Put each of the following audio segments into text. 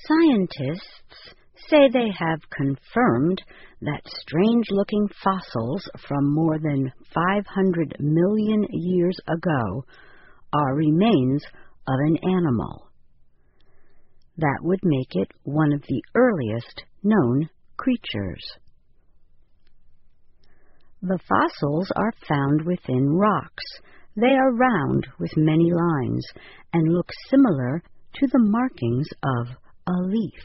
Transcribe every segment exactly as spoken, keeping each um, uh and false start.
Scientists say they have confirmed that strange-looking fossils from more than five hundred million years ago are remains of an animal. That would make it one of the earliest known creatures. The fossils are found within rocks. They are round with many lines and look similar to the markings of a leaf.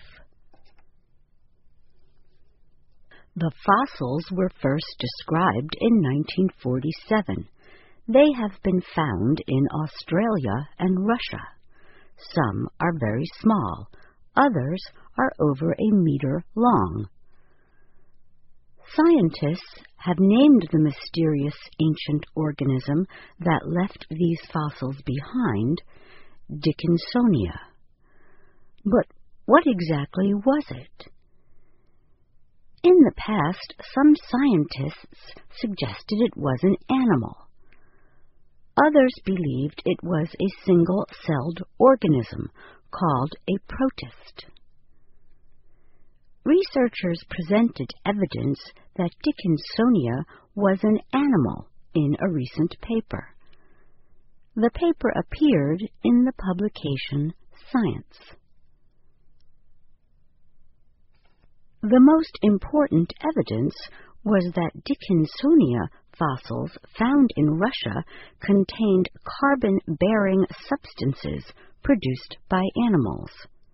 The fossils were first described in nineteen forty-seven. They have been found in Australia and Russia. Some are very small, others are over a meter long. Scientists have named the mysterious ancient organism that left these fossils behind Dickinsonia. But what exactly was it? In the past, some scientists suggested it was an animal. Others believed it was a single-celled organism called a protist. Researchers presented evidence that Dickinsonia was an animal in a recent paper. The paper appeared in the publication Science. The most important evidence was that Dickinsonia fossils found in Russia contained carbon-bearing substances produced by animals.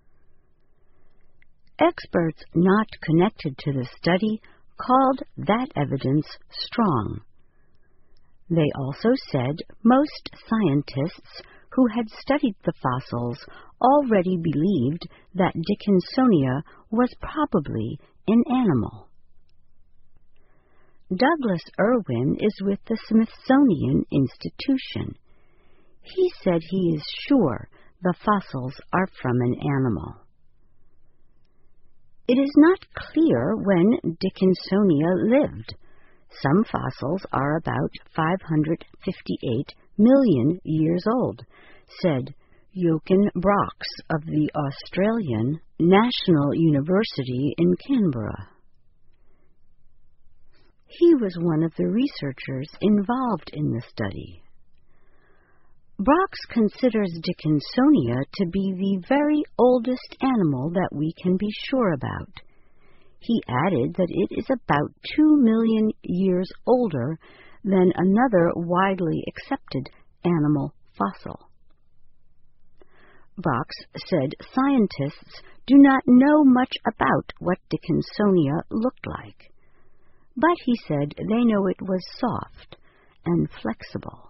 Experts not connected to the study called that evidence strong. They also said most scientists who had studied the fossils already believed that Dickinsonia was probably an animal. Douglas Irwin is with the Smithsonian Institution. He said he is sure the fossils are from an animal. It is not clear when Dickinsonia lived. Some fossils are about five hundred fifty-eight million years old, said Jochen Brox of the Australian National University in Canberra. He was one of the researchers involved in the study. Brox considers Dickinsonia to be the very oldest animal that we can be sure about. He added that it is about two million years older than another widely accepted animal fossil. Brox said scientists do not know much about what Dickinsonia looked like, but he said they know it was soft and flexible.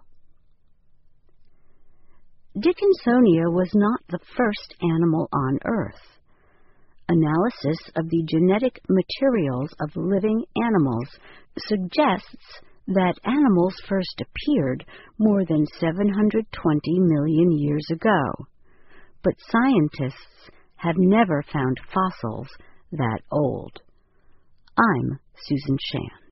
Dickinsonia was not the first animal on Earth. Analysis of the genetic materials of living animals suggests that animals first appeared more than seven hundred twenty million years ago, but scientists have never found fossils that old. I'm Susan Shan.